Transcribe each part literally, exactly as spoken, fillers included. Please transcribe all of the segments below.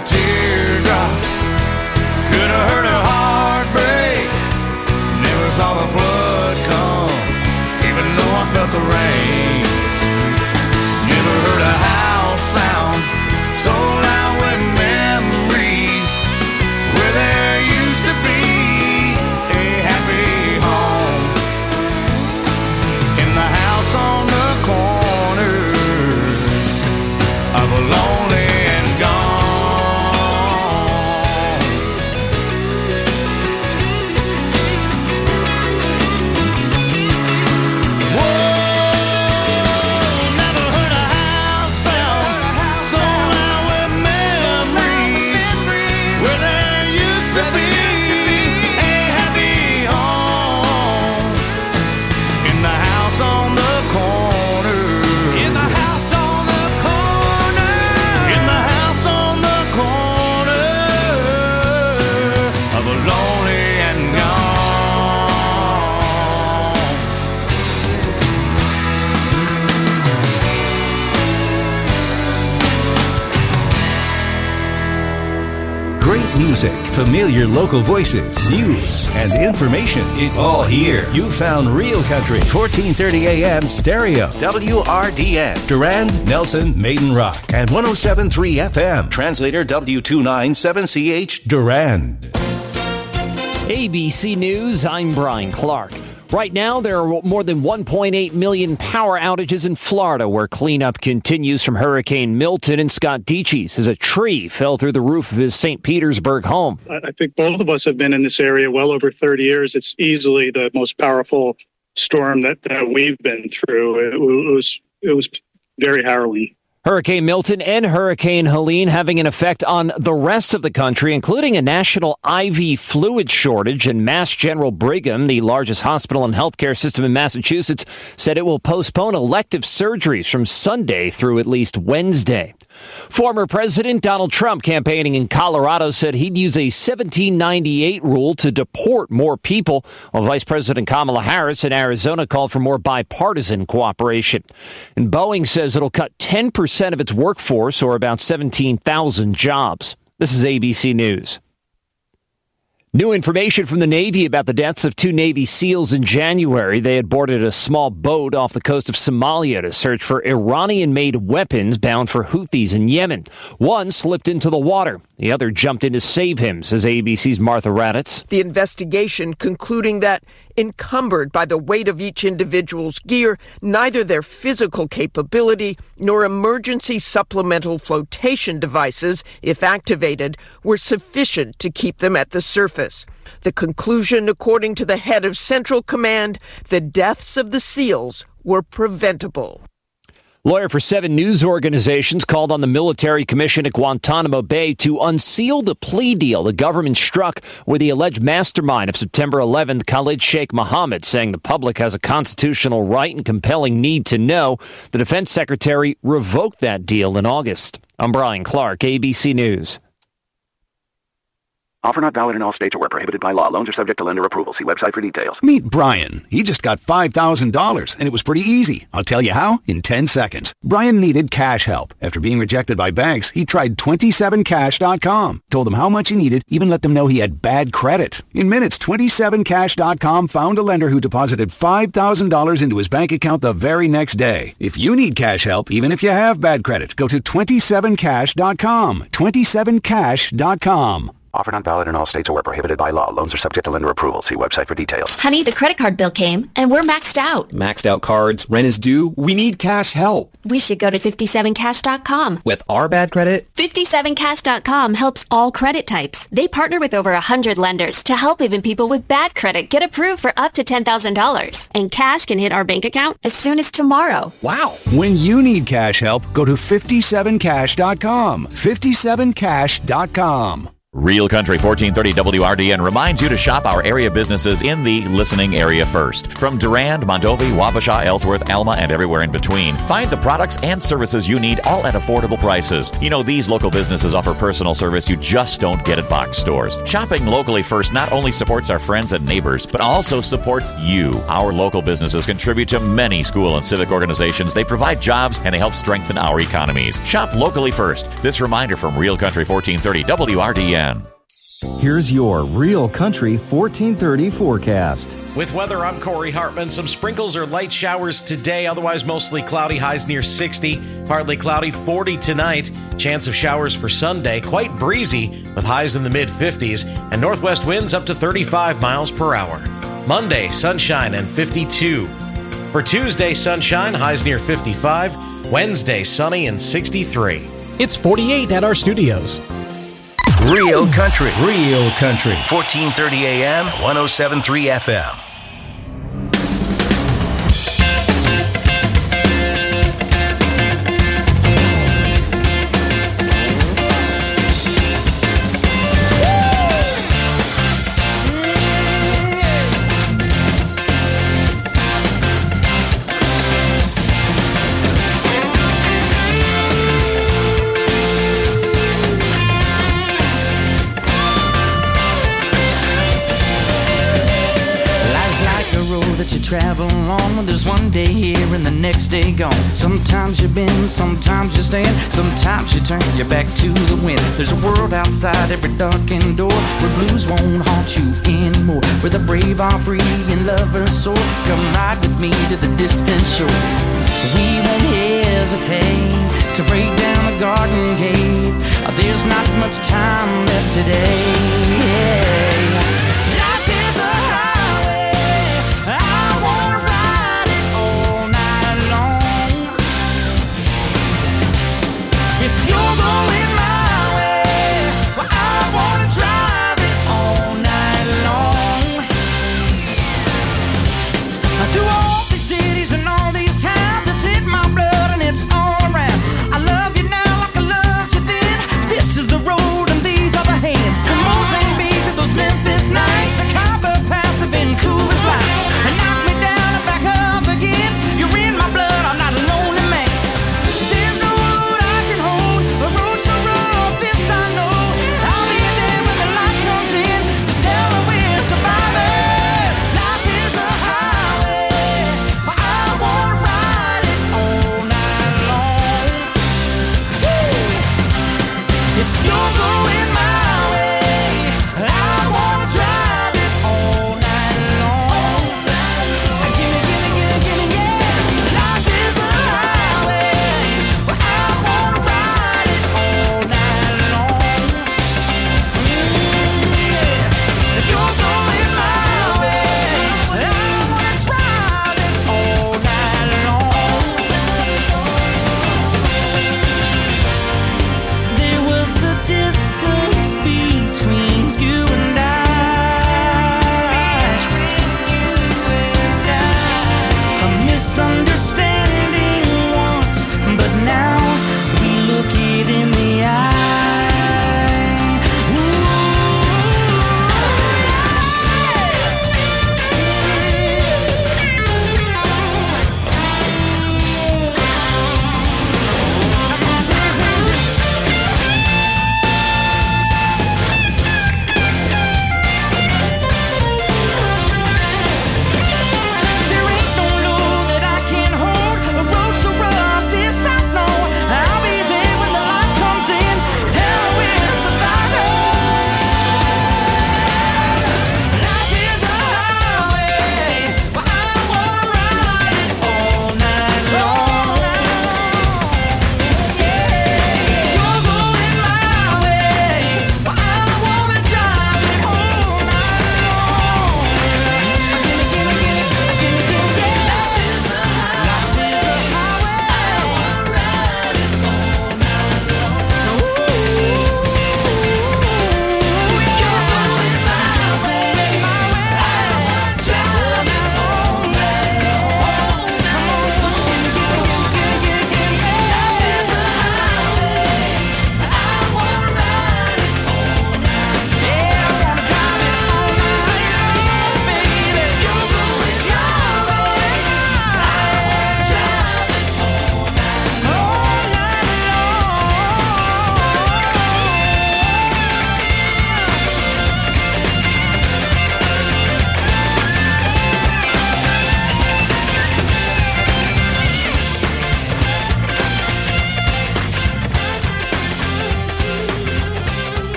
a teardrop, could have heard a heart break. Never saw the flood come, even though I felt the rain. Never heard a house sound so loud with memories, where there used to be a happy home. In the house on the corner of a lonely and gone. Whoa, never heard a house sound so loud with memories, where there used to be a happy home. In the house on the corner, in the house on the corner, in the house on the corner of a lonely and gone. Great music, familiar local voices, news, and information. It's all here. You found Real Country, fourteen thirty A M stereo, W R D N, Durand, Nelson, Maiden Rock, and one oh seven point three F M. Translator W two ninety-seven C H, Durand. A B C News, I'm Brian Clark. Right now, there are more than one point eight million power outages in Florida, where cleanup continues from Hurricane Milton. And Scott Dietschy says a tree fell through the roof of his Saint Petersburg home. I think both of us have been in this area well over thirty years. It's easily the most powerful storm that, that we've been through. It, it was it was very harrowing. Hurricane Milton and Hurricane Helene having an effect on the rest of the country, including a national I V fluid shortage. And Mass General Brigham, the largest hospital and healthcare system in Massachusetts, said it will postpone elective surgeries from Sunday through at least Wednesday. Former President Donald Trump, campaigning in Colorado, said he'd use a seventeen ninety-eight rule to deport more people, while Vice President Kamala Harris in Arizona called for more bipartisan cooperation. And Boeing says it'll cut ten percent of its workforce, or about seventeen thousand jobs. This is A B C News. New information from the Navy about the deaths of two Navy SEALs in January. They had boarded a small boat off the coast of Somalia to search for Iranian-made weapons bound for Houthis in Yemen. One slipped into the water. The other jumped in to save him, says A B C's Martha Raddatz. The investigation concluding that, encumbered by the weight of each individual's gear, neither their physical capability nor emergency supplemental flotation devices, if activated, were sufficient to keep them at the surface. The conclusion, according to the head of Central Command, the deaths of the SEALs were preventable. Lawyer for seven news organizations called on the military commission at Guantanamo Bay to unseal the plea deal the government struck with the alleged mastermind of September eleventh, Khalid Sheikh Mohammed, saying the public has a constitutional right and compelling need to know. The defense secretary revoked that deal in August. I'm Brian Clark, A B C News. Offer not valid in all states or where prohibited by law. Loans are subject to lender approval. See website for details. Meet Brian. He just got five thousand dollars, and it was pretty easy. I'll tell you how in ten seconds. Brian needed cash help. After being rejected by banks, he tried twenty-seven cash dot com. Told them how much he needed, even let them know he had bad credit. In minutes, twenty-seven cash dot com found a lender who deposited five thousand dollars into his bank account the very next day. If you need cash help, even if you have bad credit, go to twenty-seven cash dot com. twenty-seven cash dot com. Offer not valid in all states or where prohibited by law. Loans are subject to lender approval. See website for details. Honey, the credit card bill came, and we're maxed out. Maxed out cards, rent is due. We need cash help. We should go to fifty-seven cash dot com. With our bad credit? fifty-seven cash dot com helps all credit types. They partner with over one hundred lenders to help even people with bad credit get approved for up to ten thousand dollars. And cash can hit our bank account as soon as tomorrow. Wow. When you need cash help, go to fifty-seven cash dot com. fifty-seven cash dot com. Real Country fourteen thirty W R D N reminds you to shop our area businesses in the listening area first. From Durand, Mondovi, Wabasha, Ellsworth, Alma, and everywhere in between, find the products and services you need all at affordable prices. You know, these local businesses offer personal service you just don't get at box stores. Shopping locally first not only supports our friends and neighbors, but also supports you. Our local businesses contribute to many school and civic organizations. They provide jobs and they help strengthen our economies. Shop locally first. This reminder from Real Country fourteen thirty W R D N. Here's your Real Country fourteen thirty forecast. With weather, I'm Corey Hartman. Some sprinkles or light showers today, otherwise mostly cloudy, highs near sixty. Partly cloudy, forty tonight. Chance of showers for Sunday, quite breezy with highs in the mid fifties and northwest winds up to thirty-five miles per hour. Monday, sunshine and fifty-two. For Tuesday, sunshine, highs near fifty-five. Wednesday, sunny and sixty-three. It's forty-eight at our studios. Real Country. Real Country. fourteen thirty A M, one oh seven point three F M. Travel along, there's one day here and the next day gone. Sometimes you bend, sometimes you stand, sometimes you turn your back to the wind. There's a world outside every darkened door where blues won't haunt you anymore, where the brave are free and lovers soar. Come ride with me to the distant shore. We won't hesitate to break down the garden gate. There's not much time left today. Yeah. This is the road and these are the hands. Come on, Saint Beats, those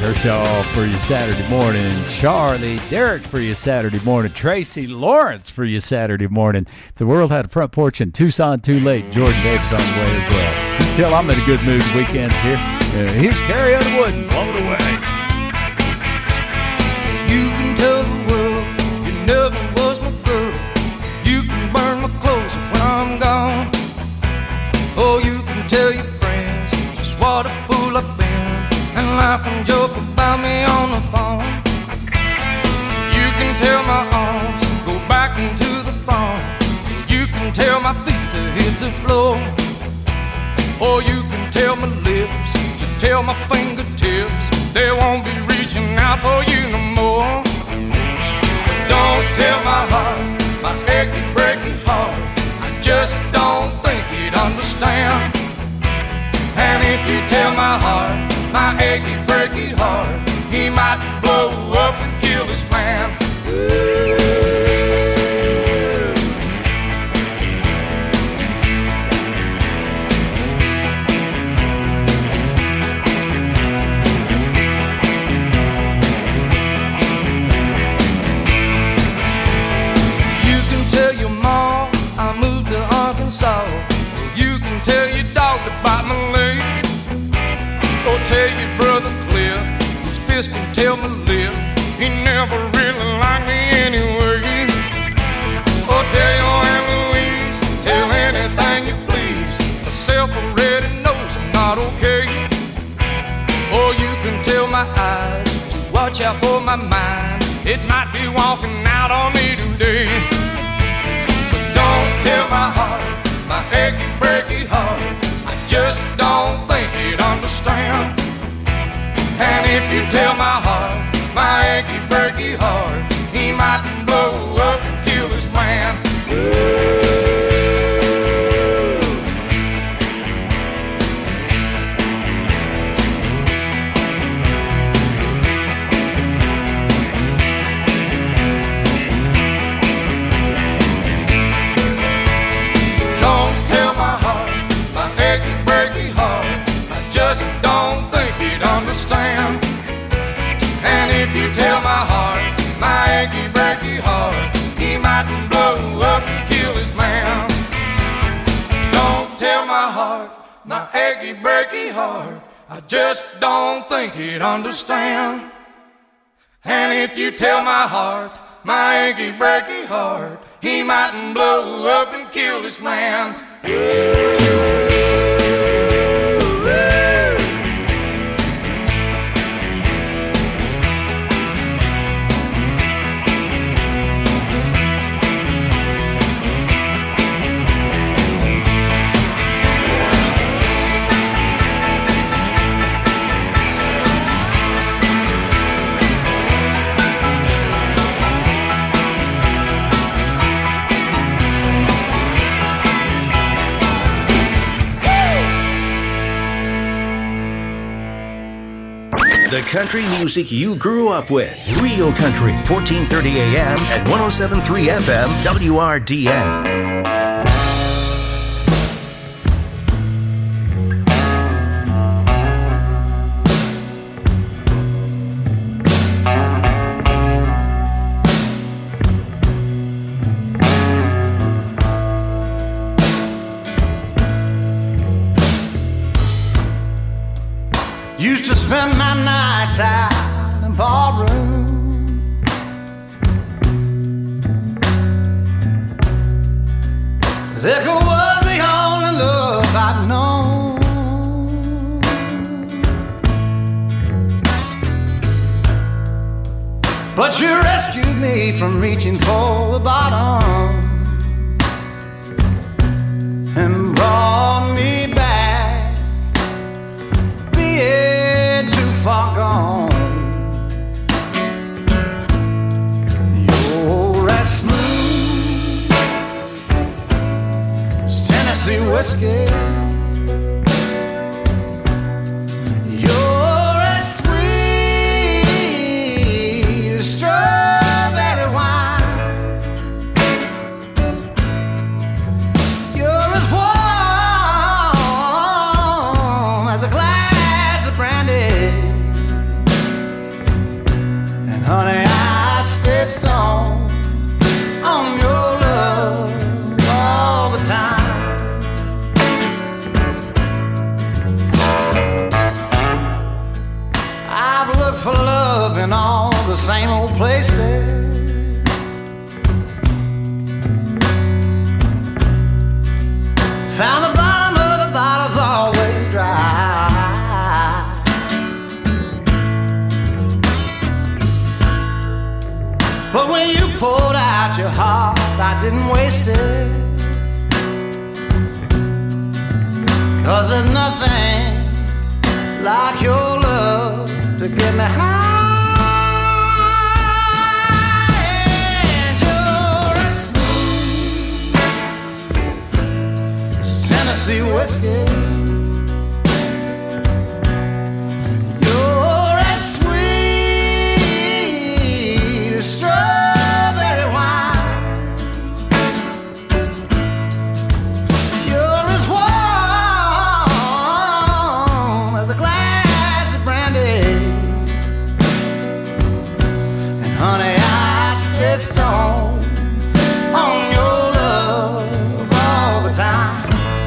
Kershaw for you Saturday morning. Charlie, Derek for you Saturday morning. Tracy Lawrence for you Saturday morning. If the world had a front porch in Tucson too late, Jordan Davis on the way as well. You can tell I'm in a good mood weekends here. Uh, here's Carrie Underwood and Blow It Away. You can tell the world you never was my girl. You can burn my clothes when I'm gone. Oh, you can tell your friends just what a fool I've been and laugh and joke about me on the phone. You can tell my arms go back into the phone. You can tell my feet to hit the floor. Or you can tell my lips to tell my fingertips they won't be reaching out for you no more. But don't tell my heart, my achy breaky heart, I just don't think he'd understand. And if you tell my heart, my achy breaky heart, he might blow up and kill this man. You can tell your mom I moved to Arkansas. You can tell your dog to bite my leg. Or tell your brother Cliff, whose fist can tell my lip, he never really liked me anyway. Or tell your Aunt Louise, tell anything you please, myself already knows I'm not okay. Or you can tell my eyes to watch out for my mind, it might be walking out on me today. But don't tell my heart, my achy breaky heart, I just don't think he'd understand. And if you tell my heart, my achy breaky heart, he might blow up and kill this man. Don't tell my heart, my achy breaky heart, I just don't think he'd understand. And if you tell my heart, my achy breaky heart, he might blow up and kill his man. Don't tell my heart, my achy breaky heart, I just don't think he'd understand. And if you tell my heart, my achy breaky heart, he might blow up and kill this man. The country music you grew up with. Real Country, fourteen thirty A M and one oh seven point three F M, W R D N. Used to spend my nights out in ballroom. Liquor was the only love I'd known. But you rescued me from reaching for the bottom and brought me back, being too far gone. You're as smooth as Tennessee whiskey. You're as sweet as strawberry wine. in all the same old places. Found the bottom of the bottle's always dry. But when you poured out your heart, I didn't waste it. 'Cause there's nothing like your love to get me high. And you're as smooth as Tennessee whiskey. You're as sweet as strawberry wine. You're as warm as a glass of brandy. And honey, I stay stoned on your love all the time.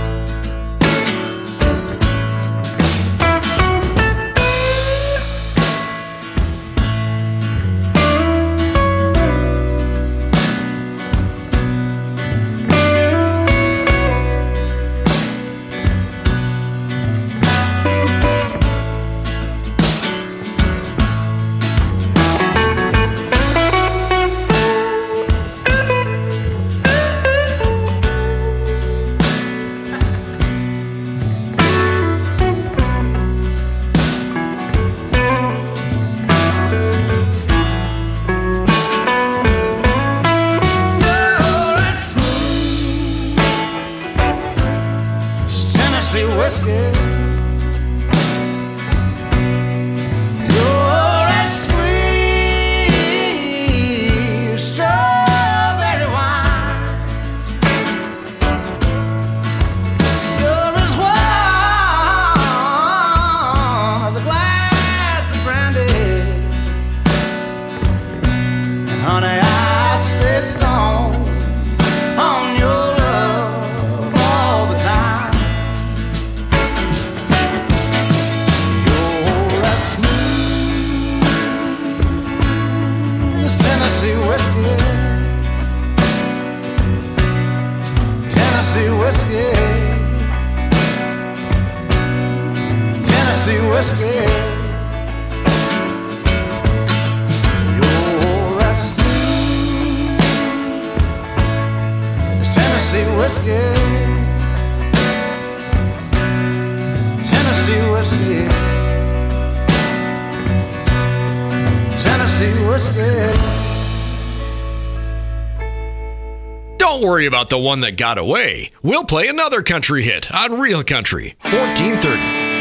Don't worry about the one that got away. We'll play another country hit on Real Country, fourteen thirty.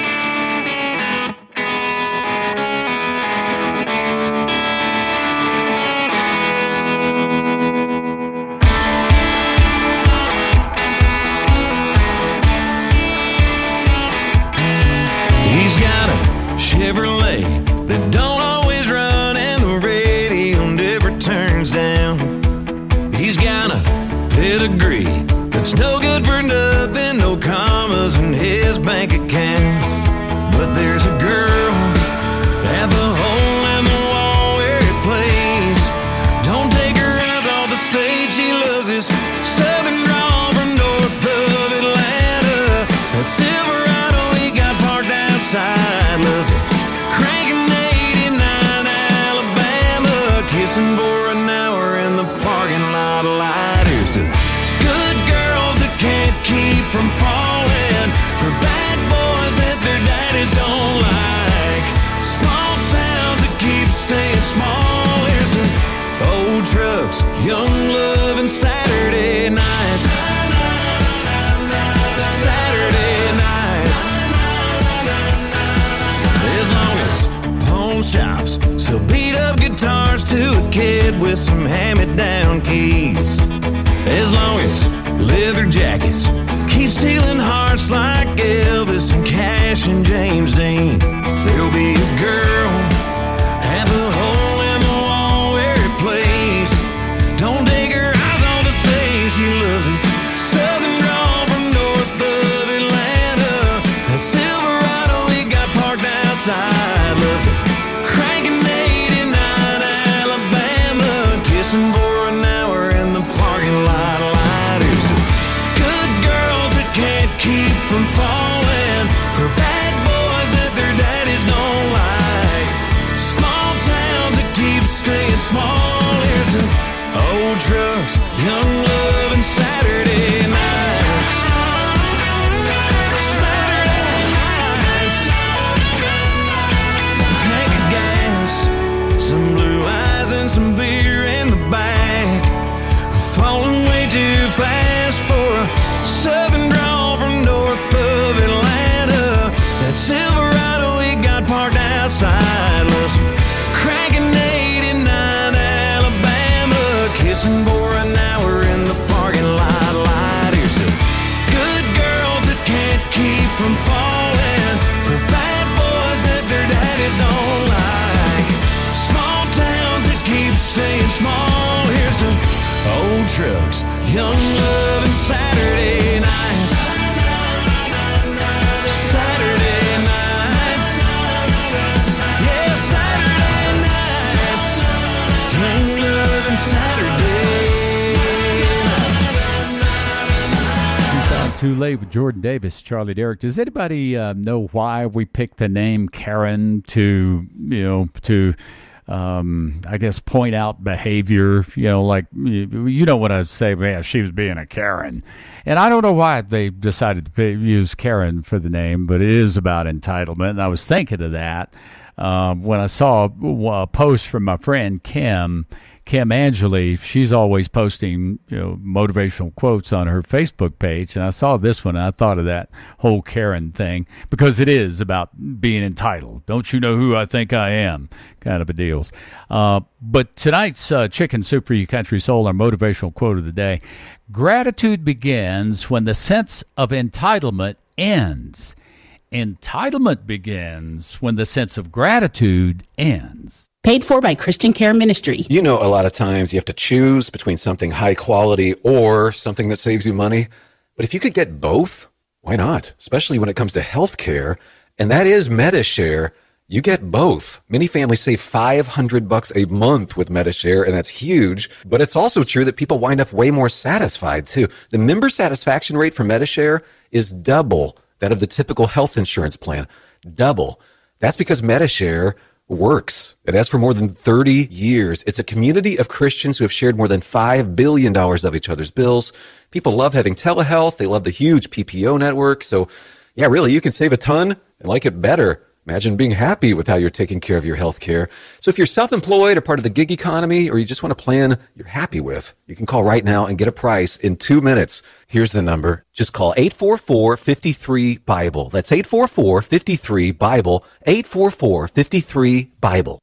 He's got a Chevrolet that don't always run and the radio never turns down. He's got a pedigree that's no good for nothing, no commas in his bank account. But there's a girl at the hole in the wall where he plays. Don't take her eyes off the stage, she loves his southern drawl from north of Atlanta. That Silverado he got parked outside, loves it cranking eighty-nine Alabama, kissing for an hour in the parking lot light. Here's to good girls that can't keep from falling for bad boys that their daddies don't like. Small towns that keep staying small. Here's to old trucks, young love, and Saturday nights. Saturday nights. As long as pawn shops sell beat up guitars to a kid with some hand-me-down keys. As long as leather jackets keep stealing hearts like Elvis and Cash and James Dean, there'll be a girl at the hole in the wall where he plays. Don't take her eyes on the stage, she loves his southern drawl from north of Atlanta. That Silverado he got parked outside, loves it cranking eighty-nine trucks, young love, and Saturday nights. Saturday nights. Tank of gas, some blue eyes and some beer in the back. Falling way too fast for a southern drawl from north of Atlanta. That Silverado we got parked outside was cranking eighty-nine Alabama, kissing for an hour in the parking lot. Light. Here's to good girls that can't keep from falling, for bad boys that their daddies don't like, small towns that keep staying small. Here's to old trucks, young love, and Saturday nights. Saturday nights. Yeah, Saturday nights. Young love and Saturday nights. Two Sound Too Late with Jordan Davis, Charlie Derrick. Does anybody uh, know why we picked the name Karen to, you know, to... Um, I guess point out behavior, you know, like, you, you know what I say, man, she was being a Karen. And I don't know why they decided to pay, use Karen for the name, but it is about entitlement. And I was thinking of that um, when I saw a post from my friend Kim, Kim Angeli. She's always posting, you know, motivational quotes on her Facebook page. And I saw this one, and I thought of that whole Karen thing, because it is about being entitled. Don't you know who I think I am? Kind of a deals. Uh, but tonight's uh, Chicken Soup for Your Country Soul, our motivational quote of the day: gratitude begins when the sense of entitlement ends. Entitlement begins when the sense of gratitude ends. Paid for by Christian Care Ministry. You know, a lot of times you have to choose between something high quality or something that saves you money. But if you could get both, why not? Especially when it comes to health care. And that is MediShare. You get both. Many families save five hundred bucks a month with MediShare, and that's huge. But it's also true that people wind up way more satisfied, too. The member satisfaction rate for MediShare is double that of the typical health insurance plan. Double. That's because MediShare works. It has for more than thirty years. It's a community of Christians who have shared more than five billion dollars of each other's bills. People love having telehealth. They love the huge P P O network. So, yeah, really, you can save a ton and like it better. Imagine being happy with how you're taking care of your health care. So if you're self-employed or part of the gig economy, or you just want a plan you're happy with, you can call right now and get a price in two minutes. Here's the number. Just call eight four four, five three, BIBLE. That's eight four four, five three, BIBLE. eight four four, five three, BIBLE.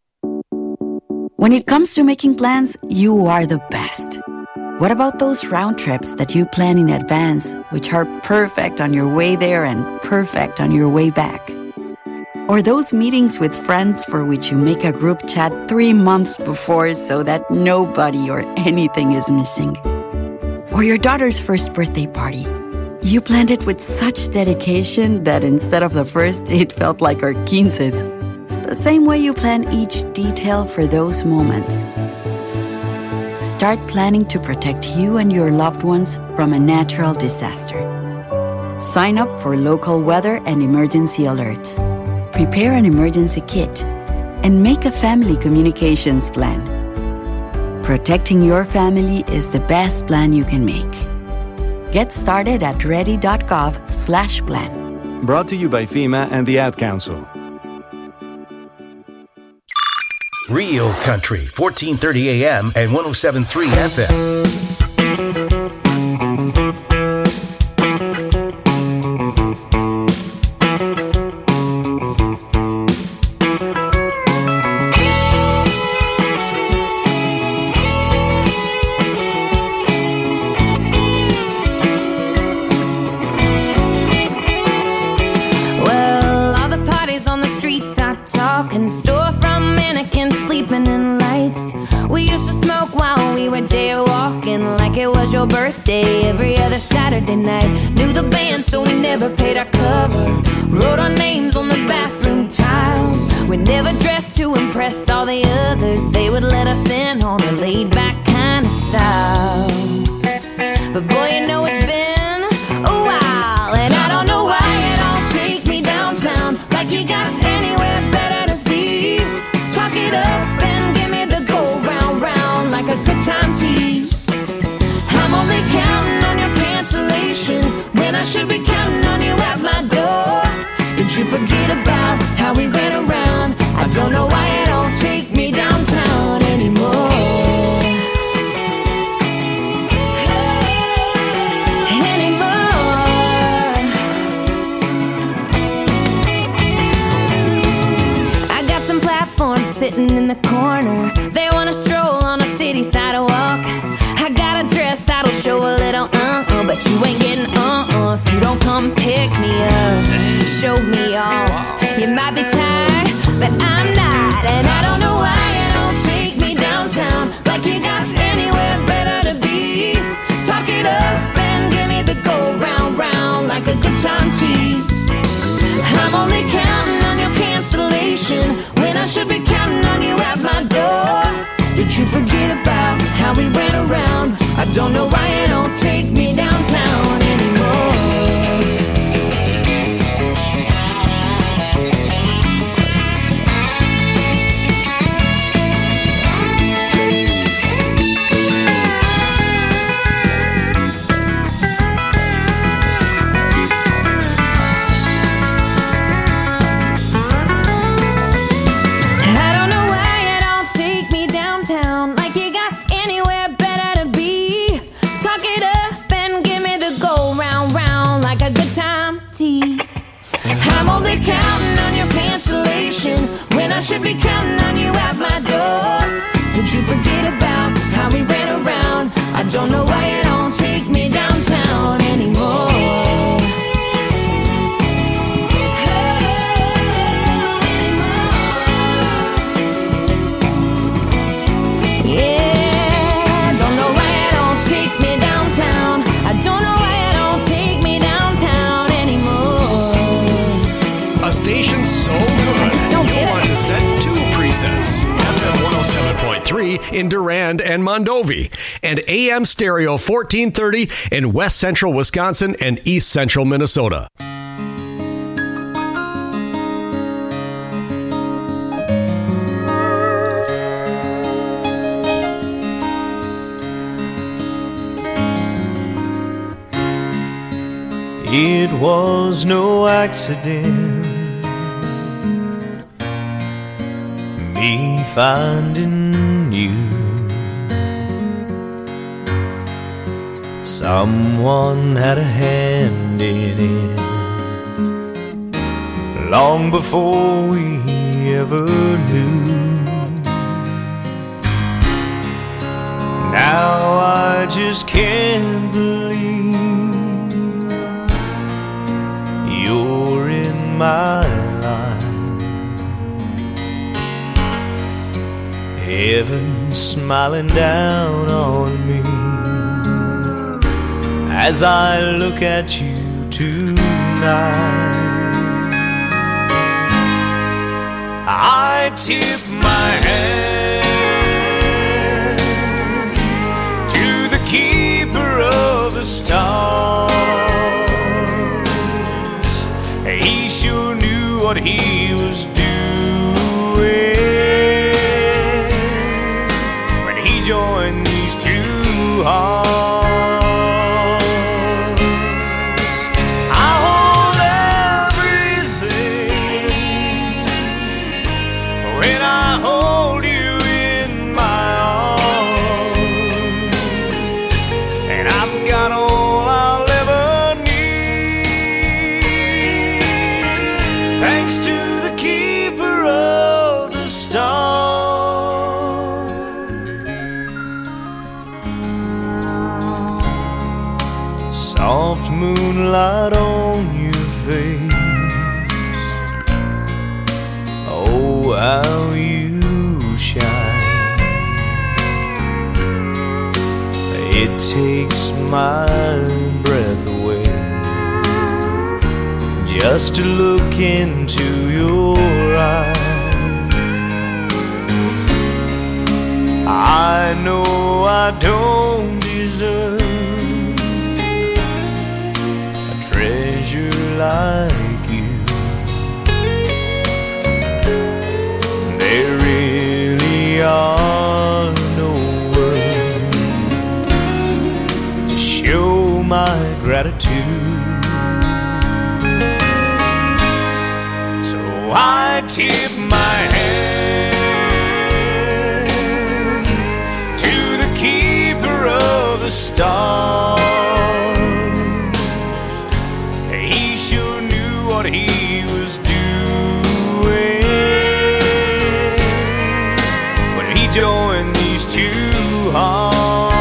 When it comes to making plans, you are the best. What about those round trips that you plan in advance, which are perfect on your way there and perfect on your way back? Or those meetings with friends for which you make a group chat three months before so that nobody or anything is missing? Or your daughter's first birthday party. You planned it with such dedication that instead of the first, it felt like our quinces. The same way you plan each detail for those moments. Start planning to protect you and your loved ones from a natural disaster. Sign up for local weather and emergency alerts. Prepare an emergency kit, and make a family communications plan. Protecting your family is the best plan you can make. Get started at ready.gov slash plan. Brought to you by FEMA and the Ad Council. Real Country, fourteen thirty A M and one oh seven point three F M. Birthday every other Saturday night. Knew the band, so we never paid our cover. Wrote our names on the bathroom tiles. We never dressed to impress all the others. They would let us in on a laid-back kind of style. But boy, you know it's been a while, and I don't know why you don't take me downtown like you got anywhere better to be. Talk it up and give me the go round round like a good time tease. forget about how we ran around? I don't know why you don't take me downtown anymore. Sitting in the corner, they wanna stroll on a city sidewalk. I got a dress that'll show a little uh-uh, but you ain't getting uh-uh if you don't come pick me up, show me off. You might be tired, but I'm not, and I don't know why you don't take me downtown like you got anywhere better to be. Talk it up and give me the go round round like a good time tease. I'm only counting on your cancellation when I should be counting on you at my door. Did you forget about how we ran around? I don't know why you don't take me downtown anymore. I'm only counting on your cancellation when I should be counting on you at my door. Did you forget about how we ran around? I don't know why you don't take me downtown anymore. Yeah, don't know why you don't take me downtown. I don't know why you don't take me downtown anymore. A station so good, you'll want to set two presets. F M one oh seven point three in Durand and Mondovi, and A M Stereo fourteen thirty in West Central Wisconsin and East Central Minnesota. It was no accident, me finding you. Someone had a hand in it long before we ever knew. Now I just can't believe you're in my life. Heaven smiling down on me as I look at you tonight. I tip my hand to the keeper of the stars. He sure knew what he was doing when he joined these two hearts. I hold everything when I hold you in my arms, and I've got all I'll ever need, thanks to the keeper of the stars. Soft moonlight on your face, oh how you shine. It takes my breath away just to look into your eyes. I know I don't deserve a treasure like you. There really are no words to show my gratitude. I tip my hand to the keeper of the stars. He sure knew what he was doing when he joined these two hearts.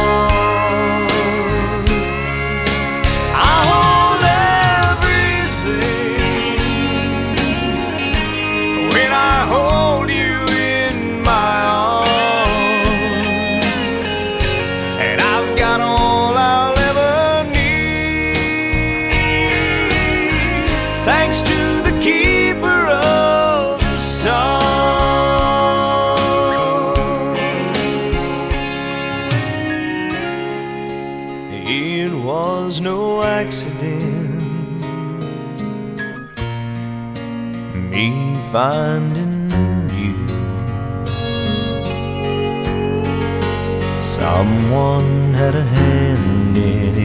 Finding you, someone had a hand in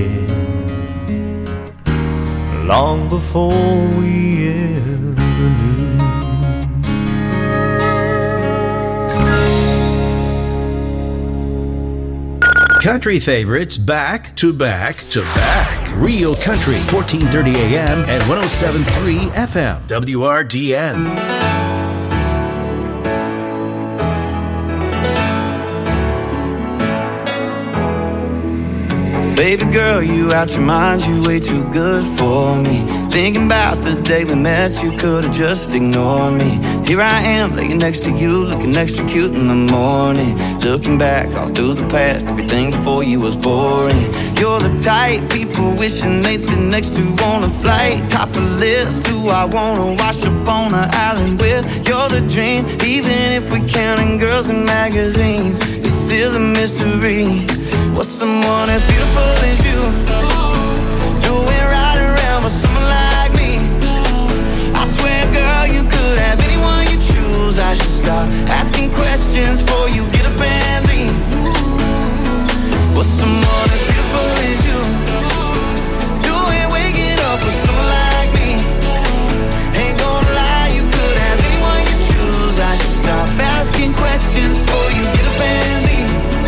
it long before we ever knew. Country favorites back to back to back. Real Country, fourteen thirty A M and one oh seven point three F M, W R D N. Baby girl, you out your mind, you way too good for me. Thinking about the day we met, you could've just ignored me. Here I am, laying next to you, looking extra cute in the morning. Looking back all through the past, everything before you was boring. You're the type people wishing they'd sit next to on a flight. Top of the list, who I wanna wash up on an island with. You're the dream, even if we're counting girls in magazines. It's still a mystery. What's someone as beautiful as you doing right around with someone like me? I swear, girl, you could have anyone you choose. I should stop asking questions before you get up and leave. What's someone as beautiful as you doing waking up with someone like me? Ain't gonna lie, you could have anyone you choose. I should stop asking questions before you get up and leave.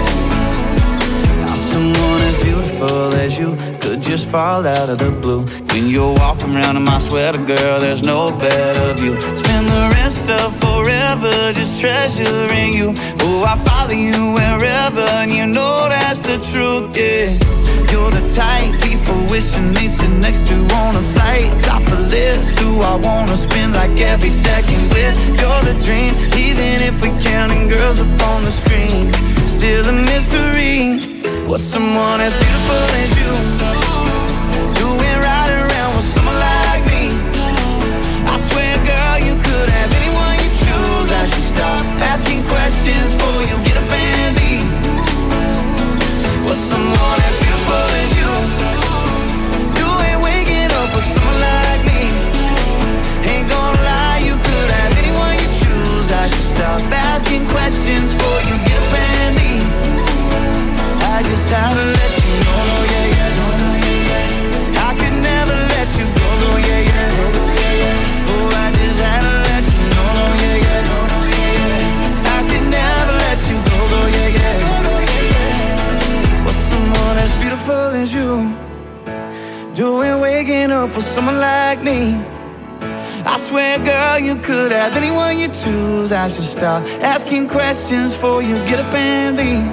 Someone as beautiful as you could just fall out of the blue. When you're walking around in my sweater, girl, there's no better view. Spend the rest of forever just treasuring you. Oh, I follow you wherever, and you know that's the truth, yeah. You're the type people wishing they'd sit next to on a flight. Top of the list, who I wanna spend like every second with. You're the dream, even if we're counting girls up on the screen. Still a mystery. What's someone as beautiful as you doing right around with someone like me? I swear, girl, you could have anyone you choose. I should stop asking questions before you get up and leave. What's someone as beautiful as you doing waking up with someone like me? Ain't gonna lie, you could have anyone you choose. I should stop asking questions before you get up and leave. I just had to let you know, no, yeah, yeah, no, no, yeah, yeah. I could never let you go, no, yeah, yeah, no, no, yeah, yeah. Oh, I just had to let you know, no, yeah, yeah, no, no, yeah, yeah. I could never let you go, no, yeah, yeah, no, no, yeah, yeah. What's someone as beautiful as you doing waking up with someone like me? I swear, girl, you could have anyone you choose. I should stop asking questions before you get up and leave.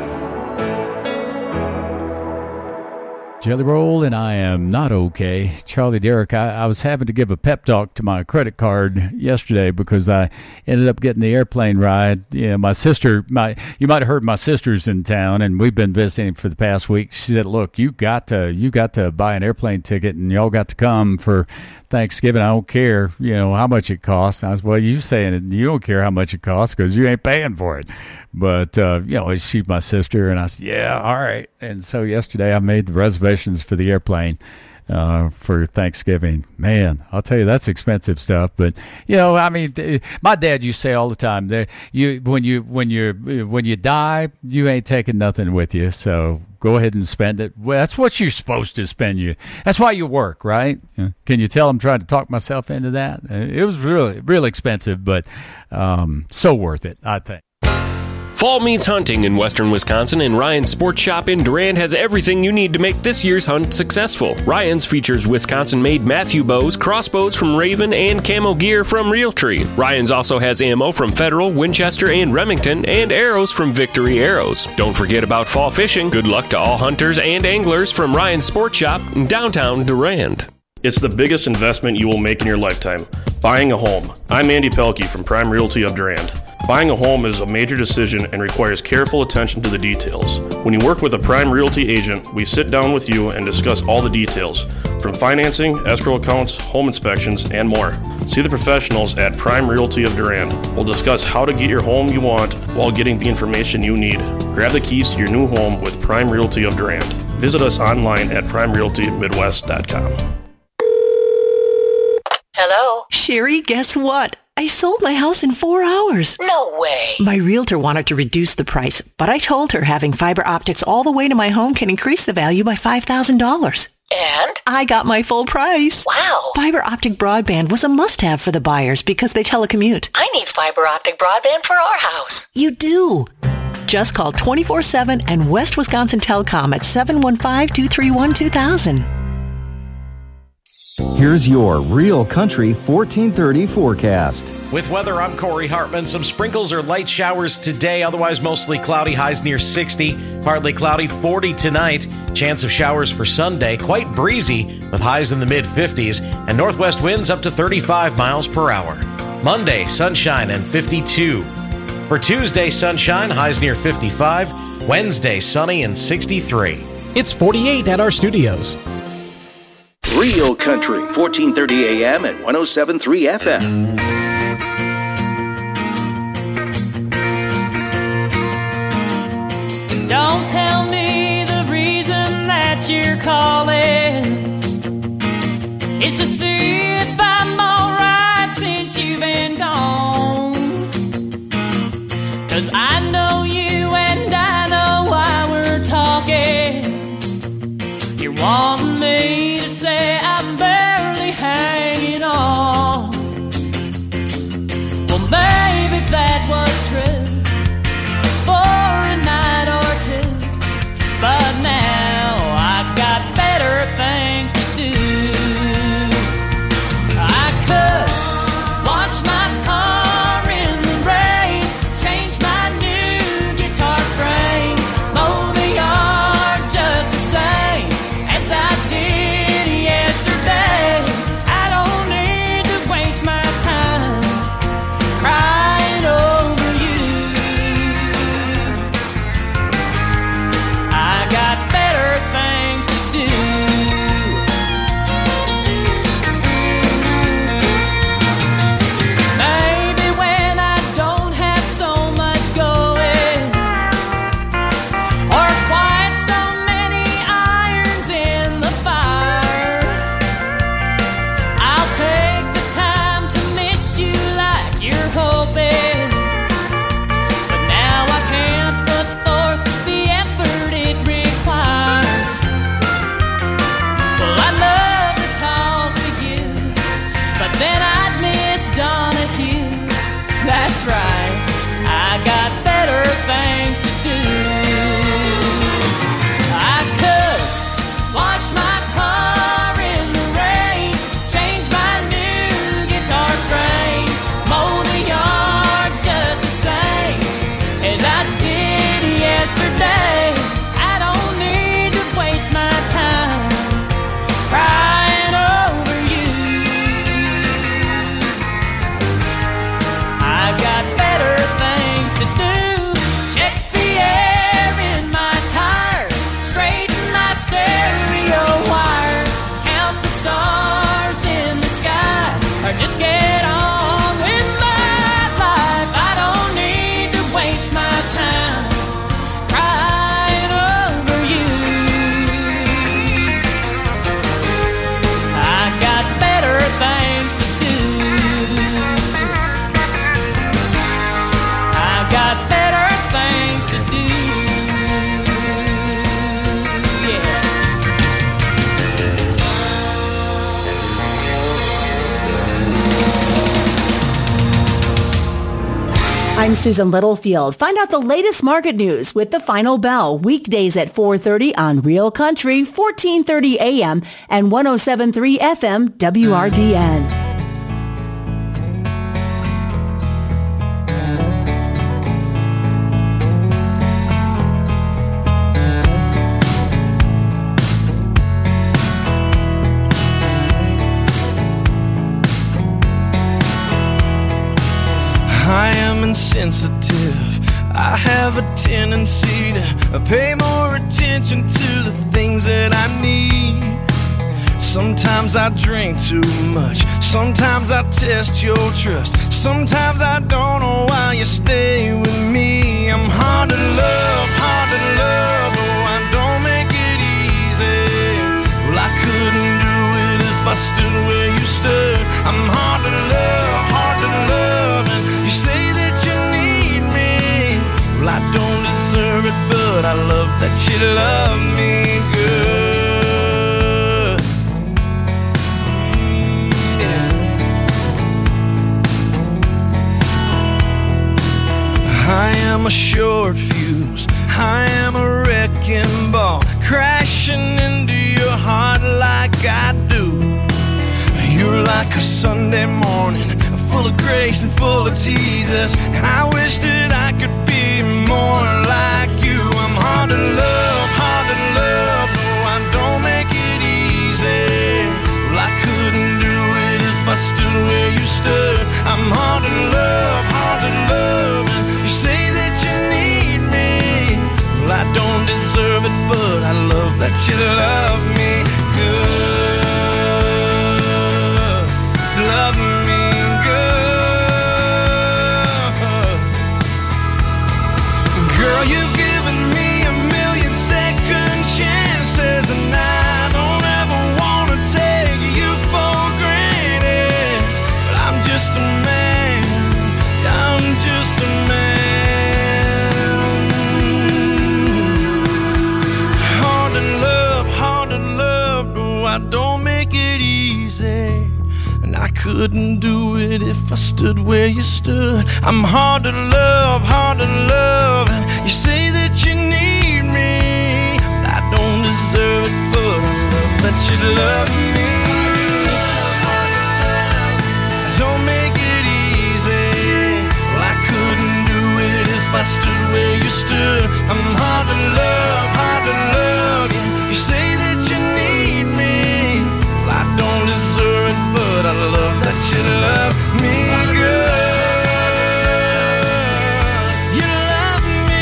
Jelly Roll, and I am not okay. Charlie Derrick, I, I was having to give a pep talk to my credit card yesterday because I ended up getting the airplane ride. You know, my sister, my you might have heard my sister's in town, and we've been visiting for the past week. She said, "Look, you got to you got to buy an airplane ticket, and y'all got to come for Thanksgiving. I don't care, you know, how much it costs." I was, "Well, you saying it, you don't care how much it costs because you ain't paying for it." But, uh, you know, she's my sister, and I said, "Yeah, all right." And so yesterday I made the reservations for the airplane. uh, for Thanksgiving. Man, I'll tell you, that's expensive stuff. But you know, I mean, my dad used to say all the time that you when you when you when you die, you ain't taking nothing with you. So go ahead and spend it. Well, that's what you're supposed to spend. You. That's why you work, right? Can you tell I'm trying to talk myself into that? It was really, really expensive, but um, so worth it, I think. Fall means hunting in western Wisconsin, and Ryan's Sports Shop in Durand has everything you need to make this year's hunt successful. Ryan's features Wisconsin-made Matthew bows, crossbows from Raven, and camo gear from Realtree. Ryan's also has ammo from Federal, Winchester, and Remington, and arrows from Victory Arrows. Don't forget about fall fishing. Good luck to all hunters and anglers from Ryan's Sports Shop in downtown Durand. It's the biggest investment you will make in your lifetime, buying a home. I'm Andy Pelkey from Prime Realty of Durand. Buying a home is a major decision and requires careful attention to the details. When you work with a Prime Realty agent, we sit down with you and discuss all the details, from financing, escrow accounts, home inspections, and more. See the professionals at Prime Realty of Durand. We'll discuss how to get your home you want while getting the information you need. Grab the keys to your new home with Prime Realty of Durand. Visit us online at prime realty midwest dot com. Hello? Sherry, guess what? I sold my house in four hours. No way. My realtor wanted to reduce the price, but I told her having fiber optics all the way to my home can increase the value by five thousand dollars. And? I got my full price. Wow. Fiber optic broadband was a must-have for the buyers because they telecommute. I need fiber optic broadband for our house. You do. Just call twenty-four seven and West Wisconsin Telecom at seven one five, two three one, two thousand. Here's your Real Country fourteen thirty forecast. With weather, I'm Corey Hartman. Some sprinkles or light showers today, otherwise mostly cloudy, highs near sixty. Partly cloudy, forty tonight. Chance of showers for Sunday, quite breezy with highs in the mid fifties and northwest winds up to thirty-five miles per hour. Monday, sunshine and fifty-two. For Tuesday, sunshine, highs near fifty-five. Wednesday, sunny and sixty-three. It's forty-eight at our studios. Real Country, fourteen thirty A M and one oh seven point three F M. Don't tell me the reason that you're calling. It's to see if I'm alright since you've been gone. 'Cause I know you and I know why we're talking. You're wanting me to say I'm barely hanging on. Well, maybe that was true for a night or two, but now I got better things to do. I could wash my car in the rain, change my new guitar strings, mow the yard just the same as I I'm Susan Littlefield. Find out the latest market news with The Final Bell, weekdays at four thirty on Real Country, fourteen thirty A M and one oh seven point three F M W R D N. I am insensitive. I have a tendency to pay more attention to the things that I need. Sometimes I drink too much. Sometimes I test your trust. Sometimes I don't know why you stay with me. I'm hard to love, hard to love. Oh, I don't make it easy. Well, I couldn't do it if I stood where you stood. I'm hard to love, hard to love. And you say that you need me. Well, I don't deserve it, but I love that you love me good. I am a short fuse, I am a wrecking ball, crashing into your heart like I do. You're like a Sunday morning, full of grace and full of Jesus, and I wish that I could be more like you. I'm hard to love, hard to love, no, I don't make it easy. Well, I couldn't do it if I stood where you stood. I'm hard to love, hard to love. You say that you need me. Well, I don't deserve it, but I love that you love me good. Love me good. Girl, you've given me a million second chances, and I don't ever want to take you for granted. But I'm just a man. I'm just a man. I don't make it easy, and I couldn't do it if I stood where you stood. I'm hard to love, hard to love, and you say that you need me. I don't deserve it, but I love that you love me. I don't make it easy. Well, I couldn't do it if I stood where you stood. I'm hard to love, hard to love, and you say that you need me. I don't deserve it, but I love that you love me good. You love me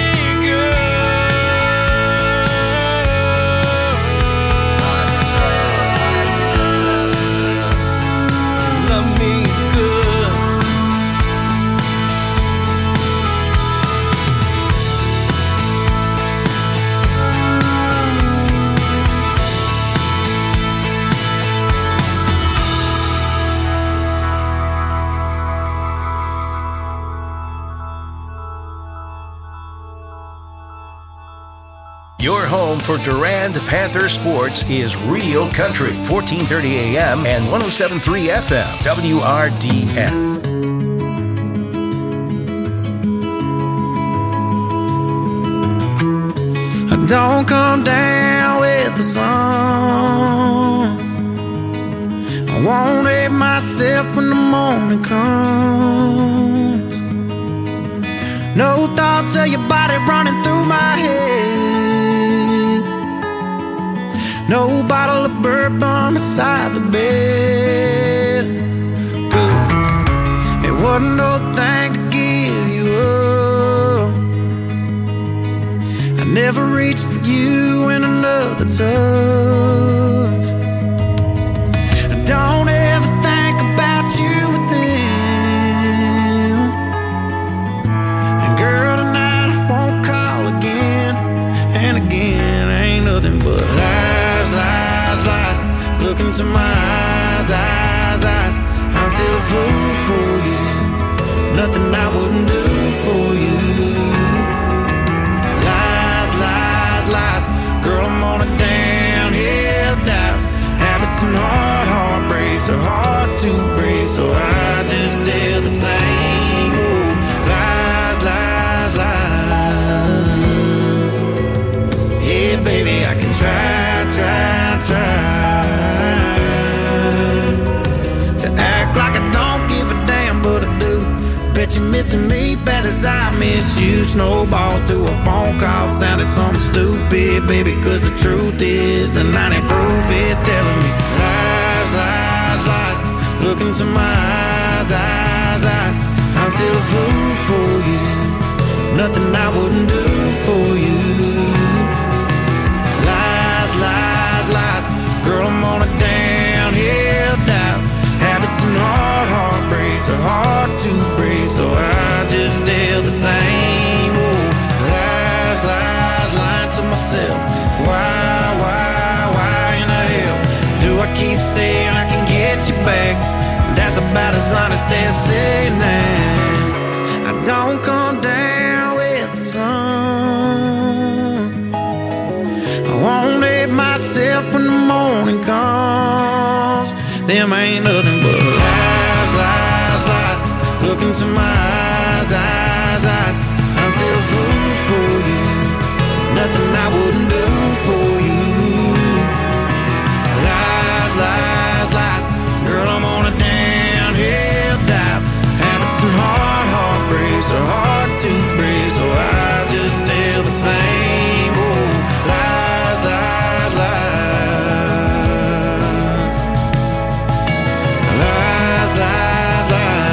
good. Love me good. Your home for Durand Panther sports is Real Country, fourteen thirty A M and one oh seven point three F M, W R D N. Don't come down with the sun. I won't hate myself when the morning comes. No thoughts of your body running through my head. No bottle of bourbon beside the bed. Good. It wasn't no thing to give you up. I never reached for you in another touch. I don't ever think about you with them. And girl, tonight I won't call again. And again, ain't nothing but lies, lies, lies. Look into my eyes, eyes, eyes. I'm still a fool for you. Nothing I wouldn't do for you. Lies, lies, lies. Girl, I'm on a downhill dive. Habits and hard heartbreaks are hard to break, so I just tell the same old lies, missing me bad as I miss you. Snowballs to a phone call sounded something stupid, baby, cause the truth is the ninety proof is telling me lies, lies, lies. Look into my eyes, eyes, eyes. I'm still a fool for you. Nothing I wouldn't do for you. Lies, lies, lies. Girl, I'm on a downhill dive. Habits and hard heartbreaks are hard to break, so I just tell the same old lies, lies, lying to myself. Why, why, why in the hell do I keep saying I can get you back? That's about as honest as saying that I don't come down with the sun. I won't let myself when the morning comes. Them ain't nothing but lies, lies, lies. Look into my eyes, eyes, eyes. I'm still a fool for you. Nothing I wouldn't do for you. Lies, lies, lies. Girl, I'm on a downhill dive. Habits and hard heartbreaks are hard to break, so I just tell the same old lies, lies, lies. Lies, lies,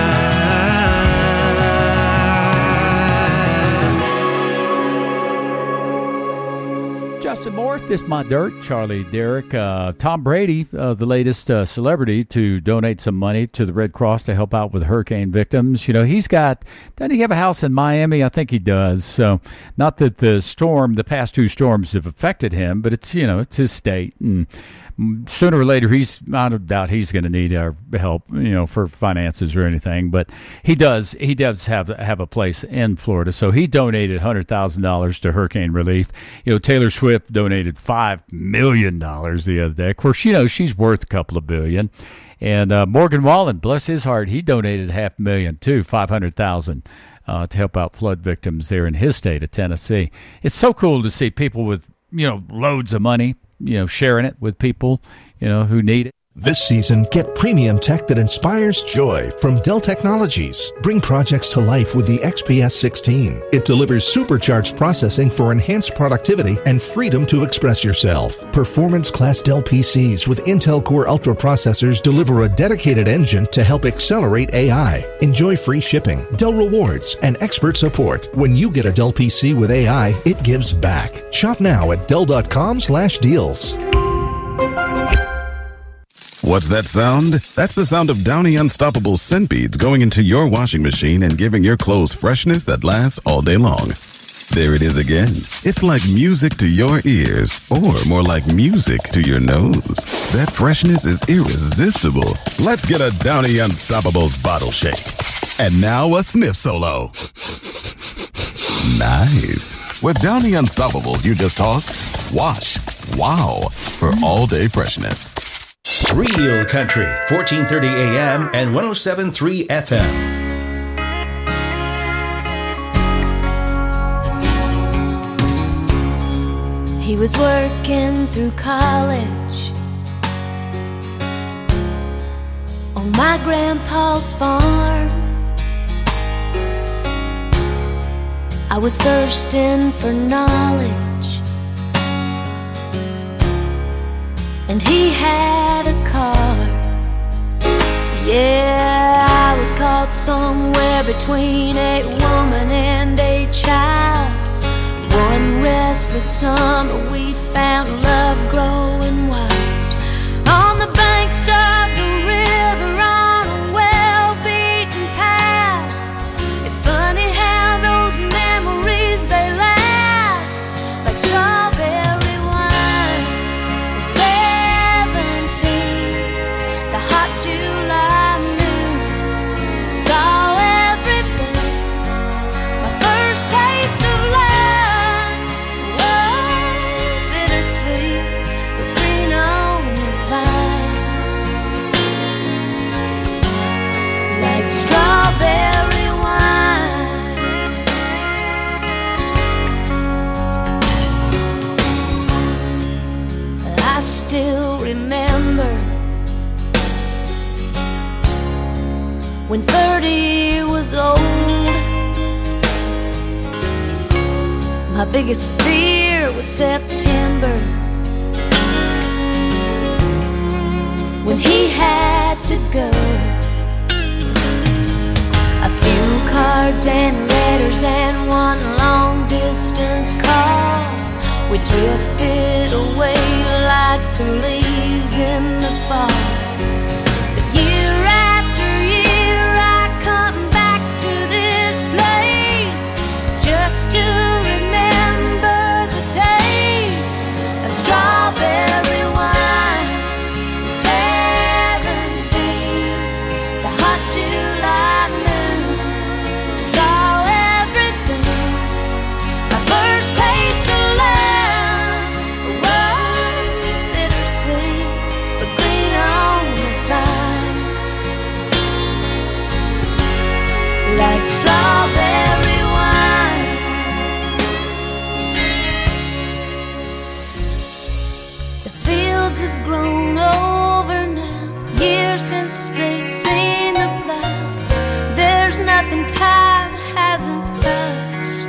lies. Justin Morth, This My Dirt, Charlie Derrick. Uh, Tom Brady, uh, the latest uh, celebrity to donate some money to the Red Cross to help out with hurricane victims. You know, he's got, doesn't he have a house in Miami? I think he does. So not that the storm, the past two storms have affected him, but it's, you know, it's his state. And sooner or later, he's, I don't doubt he's going to need our help, you know, for finances or anything. But he does, he does have have a place in Florida. So he donated one hundred thousand dollars to hurricane relief. You know, Taylor Swift donated five million dollars the other day. Of course, you know, she's worth a couple of billion. And uh, Morgan Wallen, bless his heart, he donated half a million too, five hundred thousand dollars uh, to help out flood victims there in his state of Tennessee. It's so cool to see people with, you know, loads of money, you know, sharing it with people, you know, who need it. This season, get premium tech that inspires joy from Dell Technologies. Bring projects to life with the X P S sixteen. It delivers supercharged processing for enhanced productivity and freedom to express yourself. Performance-class Dell P Cs with Intel Core Ultra processors deliver a dedicated engine to help accelerate A I. Enjoy free shipping, Dell rewards, and expert support. When you get a Dell P C with A I, it gives back. Shop now at Dell.com slash deals. What's that sound? That's the sound of Downy Unstoppable scent beads going into your washing machine and giving your clothes freshness that lasts all day long. There it is again. It's like music to your ears, or more like music to your nose. That freshness is irresistible. Let's get a Downy Unstoppables bottle shake. And now a sniff solo. Nice. With Downy Unstoppables, you just toss, wash, wow, for all-day freshness. Real Country, fourteen thirty A M and one oh seven point three F M. He was working through college on my grandpa's farm. I was thirsting for knowledge, and he had a car. Yeah, I was caught somewhere between a woman and a child. One restless summer we found love growing wild on the banks of the river on a well-beaten path. It's funny how those memories, they last like strawberry wine. Seventeen, the hot July noon, saw everything. My first taste of love. Strawberry wine. I still remember when thirty was old. My biggest fear was September, when he had to go. A few cards and letters and one long distance call. We drifted away like the leaves in the fall. But year after year I come back to this place just to remember the taste of strawberry wine. Seventeen, the hot July moon saw everything. My first taste of love was bittersweet, but green on the vine, like strawberry wine. The fields have grown over now, years since they've seen the plow. There's nothing time hasn't touched.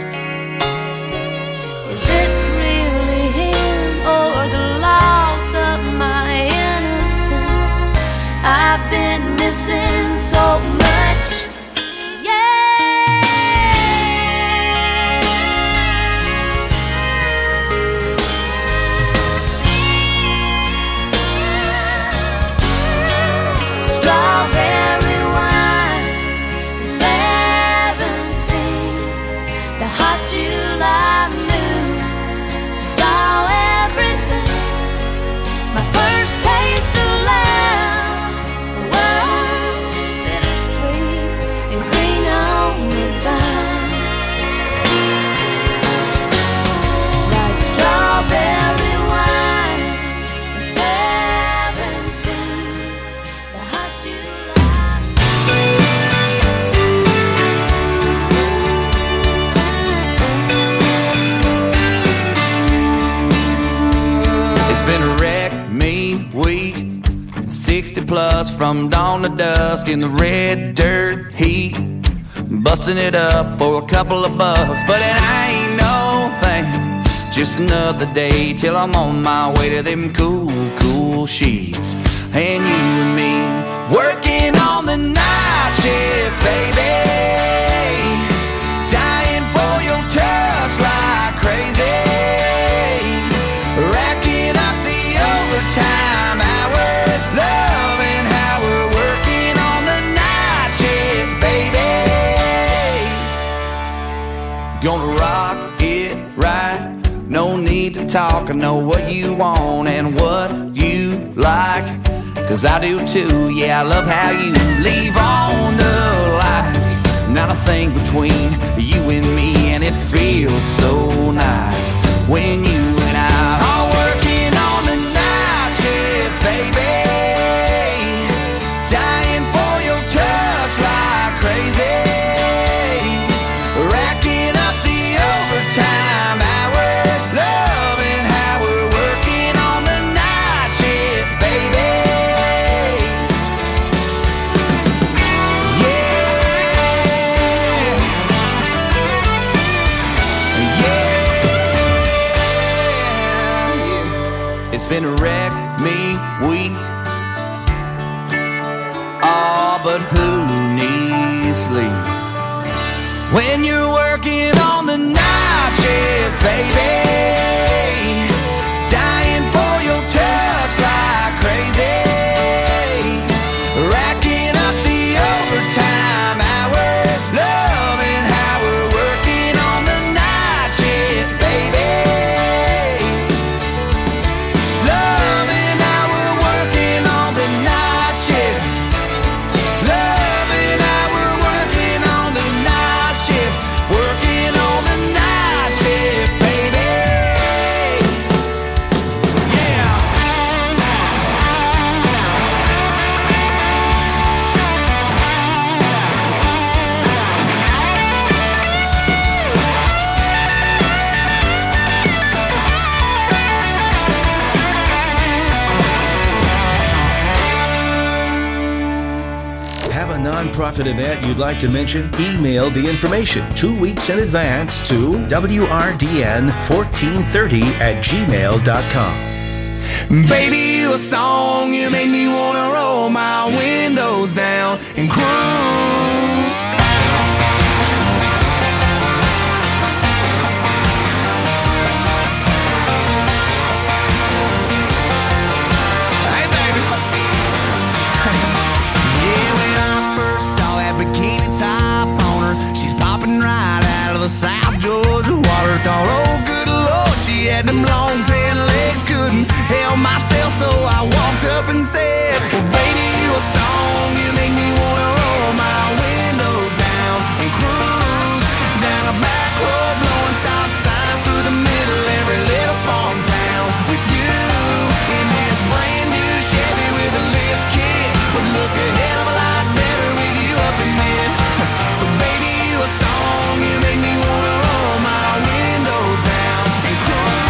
Is it really him or the loss of my innocence? I've been missing so much. Strawberry wine, seventeen, the hot July moon saw everything. My first taste of love was bittersweet and green on the vine, like strawberry wine, seventeen, the hot It's been a wreck me week, sixty plus from dawn to dusk in the red dirt heat, busting it up for a couple of bucks, but it ain't no thing. Just another day till I'm on my way to them cool, cool sheets. And you and me working on the night shift, baby, dying for your touch like crazy, racking up the overtime hours, loving how we're working on the night shift, baby. Gonna rock it right, no need to talk. I know what you want and what you like, 'cause I do too. Yeah, I love how you leave on the lights. Not a thing between you and me, and it feels so nice when you and I are working on the night shift, baby, dying for your touch like crazy, racking up the overtime hours, loving how we're working on the night shift, baby. It's been a wreck me week. Oh, but who needs sleep when you're working on the night shift, baby, dying for your touch like crazy, racking up the overtime hours, loving how we're working on the night shift, baby. Loving how we're working on the night shift. Loving how we're working on the night shift. Working on nonprofit event you'd like to mention? Email the information two weeks in advance to W R D N fourteen thirty at gmail dot com. Baby, you a song, you make me wanna roll my windows down and cruise. Hey, baby. Yeah, when I first saw that bikini top on her, she's popping right out of the South Georgia water. Thought, oh, good Lord, she had them long tan legs, couldn't help myself, so I walked up and said, well, baby, you a song, you make me wanna roll my windows down and cruise down a back road, blowing stop signs through the middle every little farm town with you in this brand new Chevy with a lift kit. Would look a hell of a lot better with you up in it. So baby, you a song, you make me wanna roll my windows down and cruise.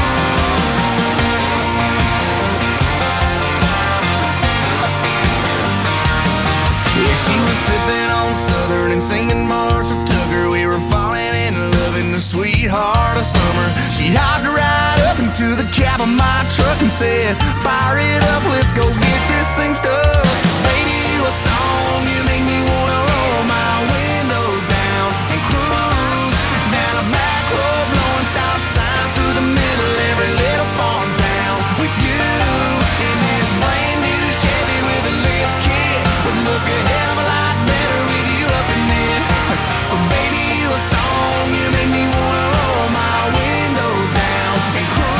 Yeah, she was sipping on Southern and singing Marshall Tucker. We were falling in love in the sweetheart of summer. She hopped right up into the cab of my truck and said, fire it up, let's go get this thing stuck. Baby, you a song, you make me wanna roll my windows down and cruise down a back road, blowing stop signs through the middle every little farm town with you in this brand new Chevy with a lift kit. Would look a hell of a lot better with you up in it. So baby, you a song, you make me wanna roll my windows down and cruise.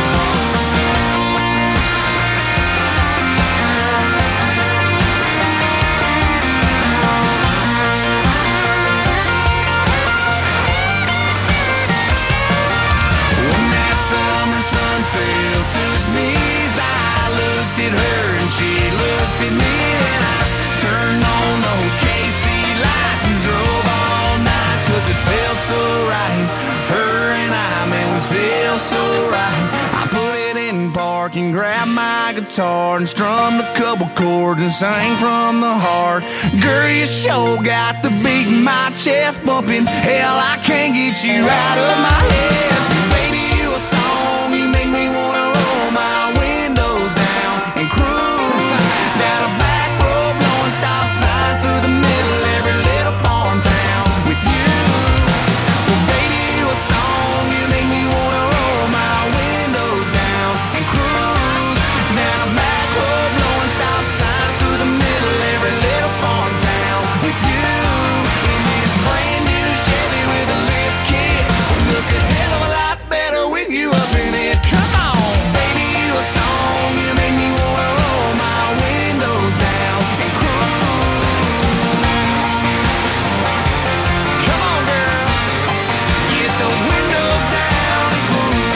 When that summer sun fell to its knees, I looked at her and she looked at me, and I turned on those K C lights and drove all night, cause it felt so right. Her and I, man, we feel so right. I put it in park and grabbed my guitar and strummed a couple chords and sang from the heart. Girl, you sure got the beat in my chest bumping. Hell, I can't get you out of my head. Baby, you a song, you make me wanna roll my windows down and cruise down a back road, blowing stop signs through the middle every little farm town with you. Well, baby, you a song, you make me wanna roll my windows down and cruise down a back road, blowing stop signs through the middle every little farm town with you in this brand new Chevy with a lift kit. Look a hell of a lot better with you up in it. Come on, baby, you a song, you make me wanna roll my windows down and cruise. Come on, girl, get those windows down and cruise.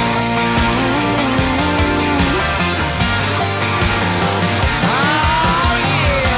Oh, yeah.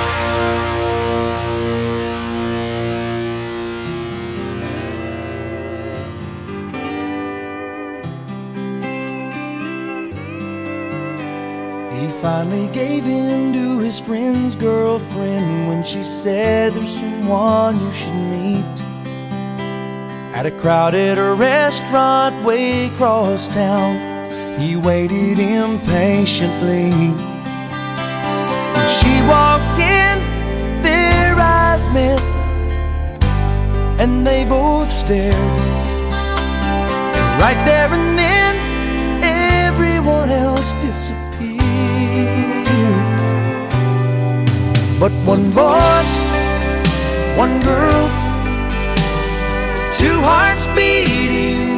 He finally gave in to his friend's girlfriend when she said there's someone you should meet at a crowded restaurant way across town. He waited impatiently. When she walked in, their eyes met, and they both stared. And right there and then, everyone else disappeared. But one boy, one girl, two hearts beating